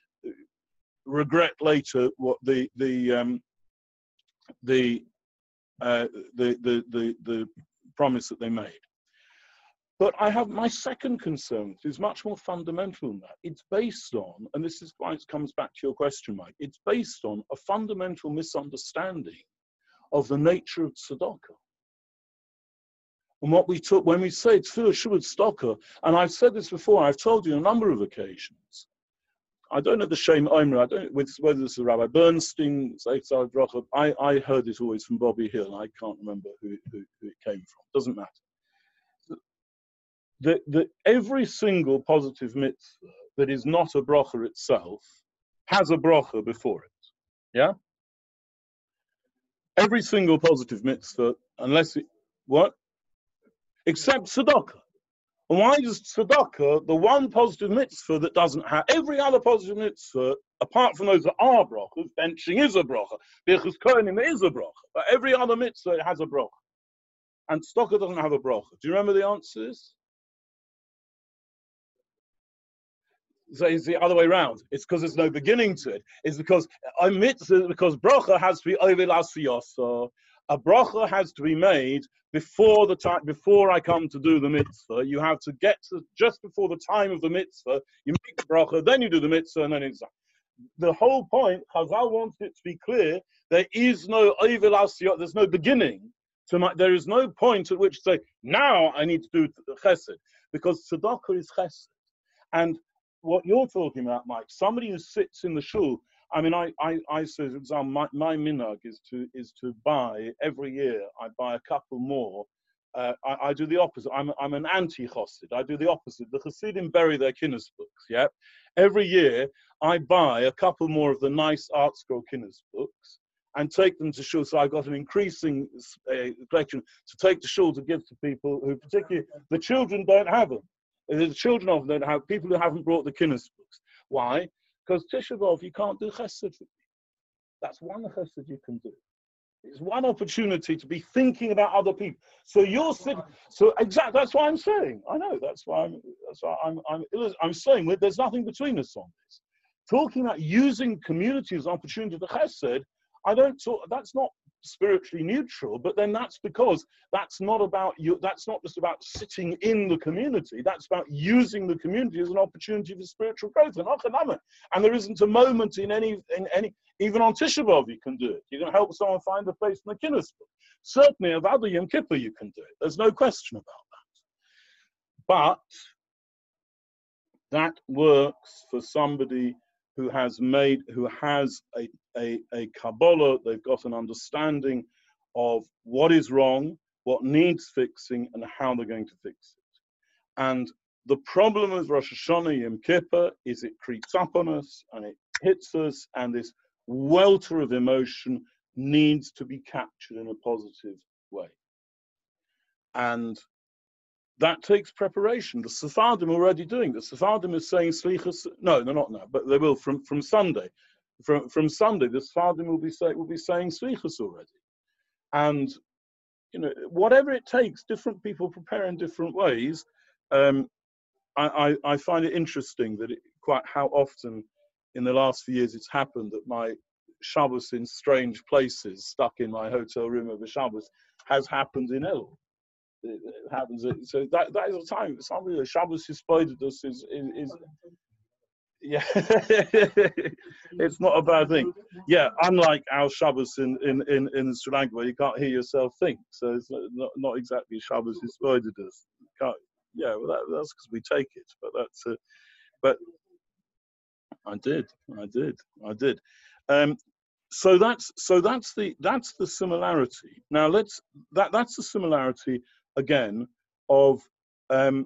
regret later what the the um, the Uh, the, the, the, the promise that they made. But I have my second concern, which is much more fundamental than that. It's based on, and this is why it comes back to your question, Mike, it's based on a fundamental misunderstanding of the nature of tzedakah. And what we took, when we say tefillah shuvah tzedakah, and I've said this before, I've told you on a number of occasions, I don't know the Shem Omer, I don't with whether it's Rabbi Bernstein, I, I heard it always from Bobby Hill, I can't remember who, who, who it came from, doesn't matter. The, the, every single positive mitzvah that is not a bracha itself has a bracha before it, yeah? Every single positive mitzvah, unless it, what? Except tzedakah. And why does tzedakah, the one positive mitzvah that doesn't have, every other positive mitzvah, apart from those that are brachas, benching is a bracha, birchus kohanim is a bracha, but every other mitzvah it has a bracha. And tzedakah doesn't have a bracha. Do you remember the answers? So it's the other way around. It's because there's no beginning to it. It's because a mitzvah, because bracha has to be ovel asiyasa. A bracha has to be made before the time, before I come to do the mitzvah. You have to get to just before the time of the mitzvah. You make the bracha, then you do the mitzvah, and then it's the whole point. Chazal wants it to be clear. There is no ovel asiyasa. There's no beginning to my. There is no point at which to say now I need to do chesed, because tzedakah is chesed. And what you're talking about, Mike, somebody who sits in the shul. I mean, I, I, I say, for example, my, my minhag is to is to buy every year. I buy a couple more. Uh, I, I do the opposite. I'm I'm an anti-chassid. I do the opposite. The Chassidim bury their Kinnis books. Yeah, every year I buy a couple more of the nice Art Scroll Kinnis books and take them to shul. So I've got an increasing uh, collection to take to shul to give to people who, particularly the children, don't have them. The children of them have people who haven't brought the Kinnis books. Why? Because Tisha B'Av, you can't do chesed. That's one chesed you can do. It's one opportunity to be thinking about other people. So you're sitting. So exactly, that's why I'm saying. I know. That's why I'm. That's why I'm. I'm. I'm saying there's nothing between us on this. Talking about using community as an opportunity to chesed. I don't talk. That's not spiritually neutral, but then that's because that's not about you. That's not just about sitting in the community. That's about using the community as an opportunity for spiritual growth. And there isn't a moment in any, in any, even on Tisha B'Av you can do it. You can help someone find a place in the Kinnis book. Certainly, of other Yom Kippur you can do it. There's no question about that. But that works for somebody who has made, who has a, a, a Kabbalah. They've got an understanding of what is wrong, what needs fixing, and how they're going to fix it. And the problem with Rosh Hashanah Yom Kippur is it creeps up on us and it hits us, and this welter of emotion needs to be captured in a positive way. And that takes preparation. The Sephardim are already doing this. The Sephardim is saying Slichas. No, they're not now, but they will from, from Sunday. From from Sunday, the Sephardim will be say, will be saying Slichas already. And you know, whatever it takes, different people prepare in different ways. Um, I, I I find it interesting that it, quite how often in the last few years it's happened that my Shabbos in strange places, stuck in my hotel room over Shabbos, has happened in Elul. It happens. So that that is a time. Somebody the Shabbos who spited us is is, is yeah. It's not a bad thing. Yeah, unlike our Shabbos in in in, in Sri Lanka where you can't hear yourself think, so it's not not exactly Shabbos who spited us. Can't, yeah, well that, that's because we take it. But that's uh, but I did, I did, I did. Um, so that's so that's the that's the similarity. Now let's that that's the similarity. Again, of um,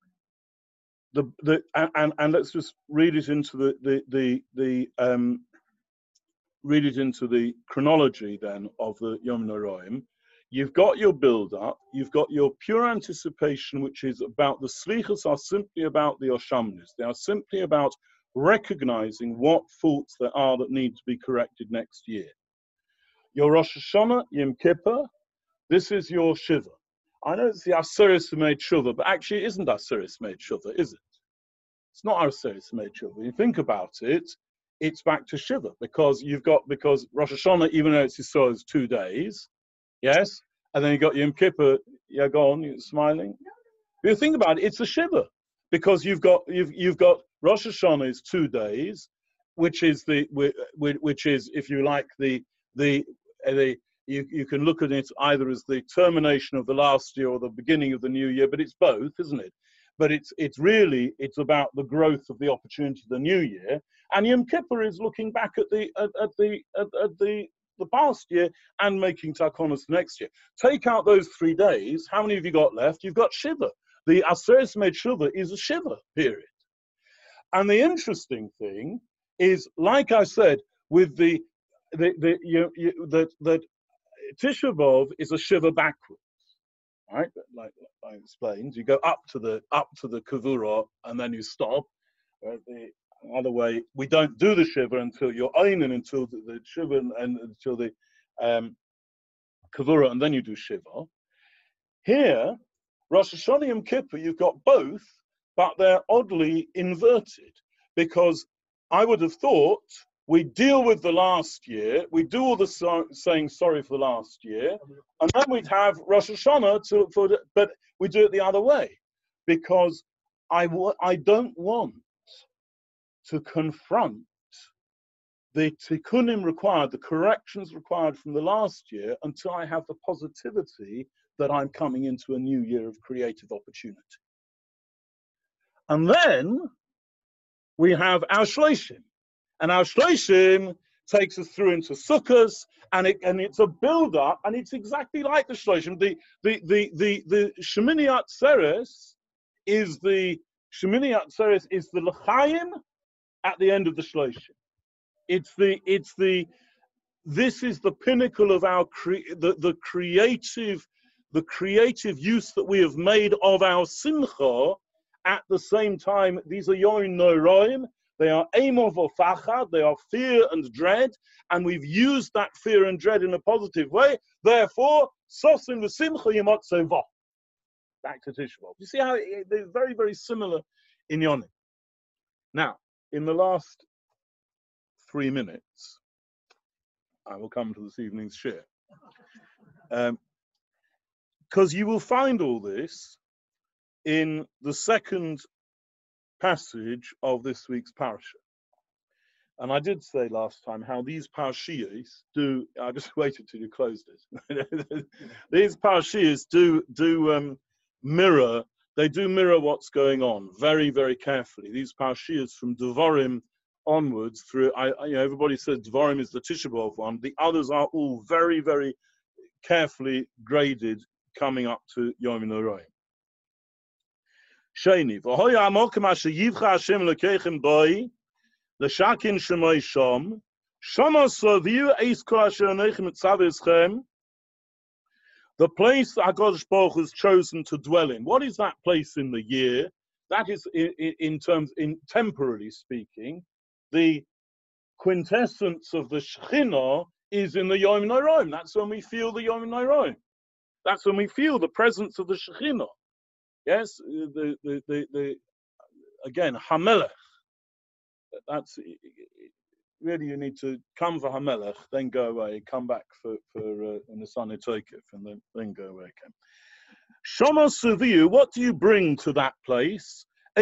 the the and and let's just read it into the the the the um, read it into the chronology then of the Yom Noraim. You've got your build-up. You've got your pure anticipation, which is about the slichas are simply about the oshamnis. They are simply about recognizing what faults there are that need to be corrected next year. Your Rosh Hashanah, Yom Kippur. This is your Shiva. I know it's the Asuris who made Shuvah, but actually it isn't Asuris who made Shuvah, is it? It's not Asuris who made Shuvah. When you think about it, it's back to Shiva, because you've got, because Rosh Hashanah, even though it's Yisrael, is two days, yes? And then you've got Yom Kippur, yeah, go on, you're smiling. If you think about it, it's a Shiva, because you've got, you've, you've got Rosh Hashanah is two days, which is the, which is, if you like, the, the, the, You, you can look at it either as the termination of the last year or the beginning of the new year, but it's both, isn't it? But it's it's really, it's about the growth of the opportunity of the new year. And Yom Kippur is looking back at the at, at the at, at the the past year and making takonos next year. Take out those three days. How many have you got left? You've got Shiva. The Aseres made Shiva is a Shiva period. And the interesting thing is, like I said, with the the the you, you, that that Tisha B'Av is a Shiva backwards, right? Like, like I explained, you go up to the up to the kavura and then you stop. Right? The other way, we don't do the shiva until you're einan, until the, the shiva and, and until the um, kavura, and then you do shiva. Here, Rosh Hashanah Yom Kippur, you've got both, but they're oddly inverted, because I would have thought we deal with the last year, we do all the so saying sorry for the last year, and then we'd have Rosh Hashanah, to, for the, but we do it the other way, because I, I don't want to confront the tikkunim required, the corrections required from the last year, until I have the positivity that I'm coming into a new year of creative opportunity. And then we have our Shloshim. And our Shloshim takes us through into Sukkot, and it and it's a build-up, and it's exactly like the Shloshim. The the the the the Shemini Atzeres is the Shemini Atzeres is the L'chaim at the end of the Shloshim. It's the it's the this is the pinnacle of our cre the the creative the creative use that we have made of our simcha. At the same time, these are Yom Noraim. They are Amov or Fachad, they are fear and dread, and we've used that fear and dread in a positive way. Therefore, Sosim v'Simcha Yimotze Vah. Back to Tisha B'Av. You see how it, they're very, very similar in Yonim. Now, in the last three minutes, I will come to this evening's share. Um, because you will find all this in the second passage of this week's parasha. And I did say last time how these parashiyos do, I just waited till you closed it. These parashiyos do, do um, mirror, they do mirror what's going on very, very carefully. These parashiyos from Devarim onwards through, I, I, you know, everybody says Devarim is the Tisha B'Av one. The others are all very, very carefully graded coming up to Yom Noraim. Sheni, v'hoya amokim asher yivcha Hashem lekechem boi, l'shakin shemoi shom, shama soviu eis kol asher anechem etzav. The place that HaKadosh Baruch Hu has chosen to dwell in. What is that place in the year? That is, in, in terms, in temporarily speaking, the quintessence of the Shekhinah is in the Yom Noraim. That's when we feel the Yom Noraim. That's when we feel the presence of the Shekhinah. Yes, the, the, the, the again, Hamelech. That's really, you need to come for Hamelech, then go away, come back for, for uh, in the Son of Tokef, and then, then go away again. Shoma Saviu, what do you bring to that place? The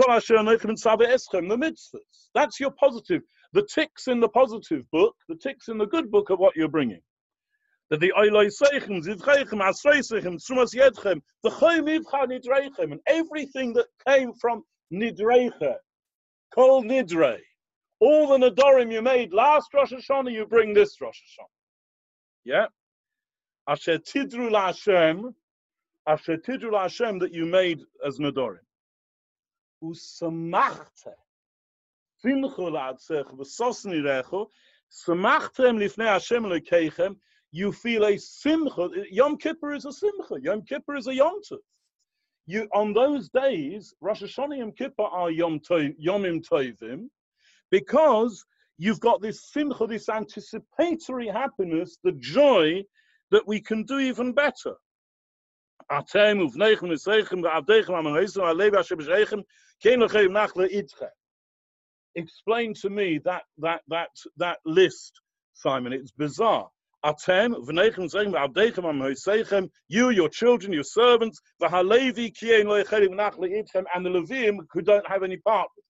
mitzvahs. That's your positive. The ticks in the positive book, the ticks in the good book are what you're bringing. That the Oiloi Seichem, Zivcheichem, Asrei Seichem, Trumas Yedchem, the Chayim Ivcha Nidreichem, and everything that came from Nidreicha, Kol Nidrei, all the Nadorim you made last Rosh Hashanah, you bring this Rosh Hashanah. Yeah? Asher Tidru LaHashem, Asher Tidru LaHashem that you made as Nadorim. Usamachte, Simchu La'atzech, V'sosni Recho, Samachtem Lifnei Hashem Lekeichem, you feel a simcha. Yom Kippur is a simcha. Yom Kippur is a Yom Tov. You, on those days, Rosh Hashanah Yom Kippur are Yom Tov, Yomim Tovim, because you've got this simcha, this anticipatory happiness, the joy that we can do even better. Explain to me that that that that list, Simon. It's bizarre. Atem, v'neichem zeichem, v'avdeichem am hoseichem, you, your children, your servants, v'halevi kiein lo'echelim nach le'itchem, and the Leviim who don't have any part with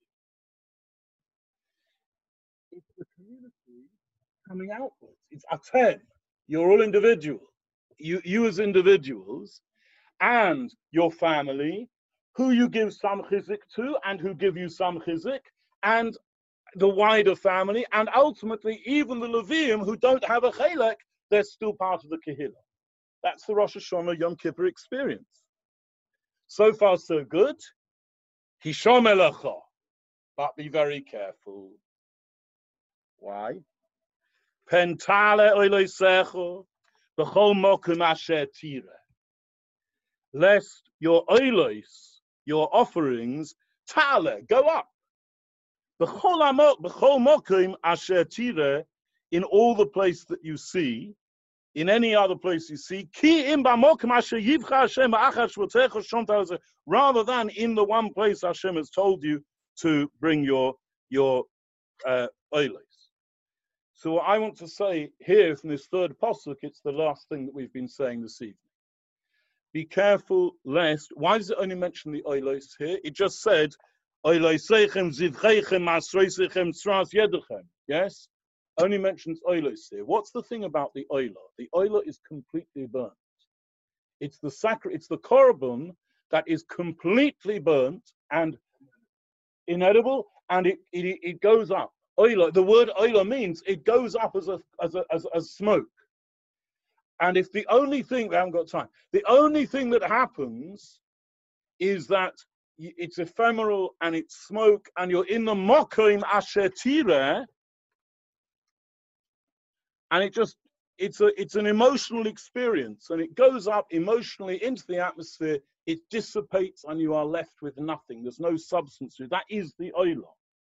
you. It's the community coming outwards. It's Atem. You're all individual. You, you as individuals, and your family, who you give some chizik to, and who give you some chizik, and the wider family, and ultimately even the Leviim who don't have a chelek, they're still part of the Kehillah. That's the Rosh Hashanah Yom Kippur experience. So far, so good. Hisham Elacha, but be very careful. Why? Pentale oileisecho, b'chol mokum asher tira. lest your oilos, your offerings, tale, go up. B'chol amok, b'chol mokim asher tire, in all the place that you see, in any other place you see, ki im b'mokim asher yivcha Hashem ba'achad shvotecha shom ta'azeh, rather than in the one place Hashem has told you to bring your your uh, oilos. So what I want to say here from this third pasuk, it's the last thing that we've been saying this evening. Be careful lest, why does it only mention the oilos here? It just said, oilosechem zivchechem masreisechem tzras yedechem. Yes? Only mentions oilos here. What's the thing about the oila? The oila is completely burnt. It's the sacri- it's the korban that is completely burnt and inedible, and it, it, it goes up. Oila, the word oila means it goes up as a as a as, as smoke. And if the only thing, we haven't got time, the only thing that happens is that it's ephemeral and it's smoke, and you're in the mokim asher tireh, and it just, it's a it's an emotional experience, and it goes up emotionally into the atmosphere, it dissipates, and you are left with nothing. There's no substance to it. That is the oila.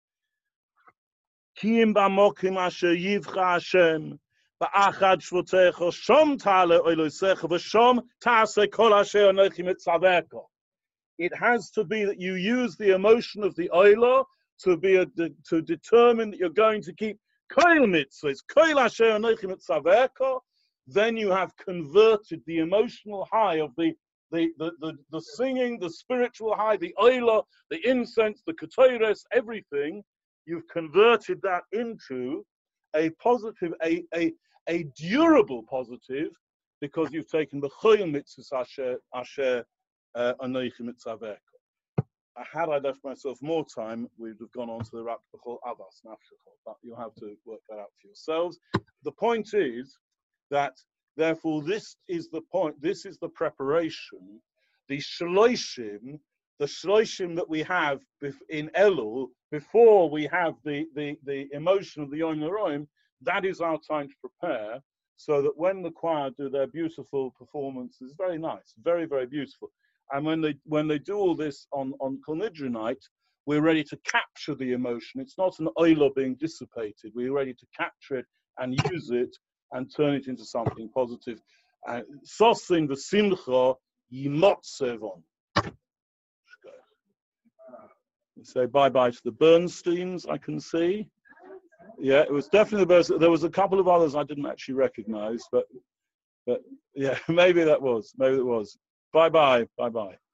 Kiim b'mokim asher yivcha Hashem ba'achad shvotecha shom tale oilosecha v'shom ta'aseh kol asher anochi mitzavecha. It has to be that you use the emotion of the oila to be a, to determine that you're going to keep koil mitzvahs, koil asher anochi mitzavecha. Then you have converted the emotional high of the the, the, the, the singing, the spiritual high, the oila, the incense, the ketores, everything. You've converted that into a positive, a, a, a durable positive, because you've taken the choyim mitzvahs asher asher anochi mitzavecha. Had I left myself more time, we'd have gone on to the rak b'chol avas nafshechol, but you'll have to work that out for yourselves. The point is that, therefore, this is the point. This is the preparation, the shloishim, the shloishim that we have in Elul, before we have the, the, the emotion of the Yom Noraim. That is our time to prepare, so that when the choir do their beautiful performances, very nice, very, very beautiful. And when they when they do all this on, on Kol Nidre night, we're ready to capture the emotion. It's not an oila being dissipated. We're ready to capture it and use it and turn it into something positive. Sosin v'simcha yimot sevon. Say bye-bye to the Bernsteins, I can see. Yeah, it was definitely the Bernsteins. There was a couple of others I didn't actually recognize, but, but yeah, maybe that was, maybe it was. Bye-bye, bye-bye.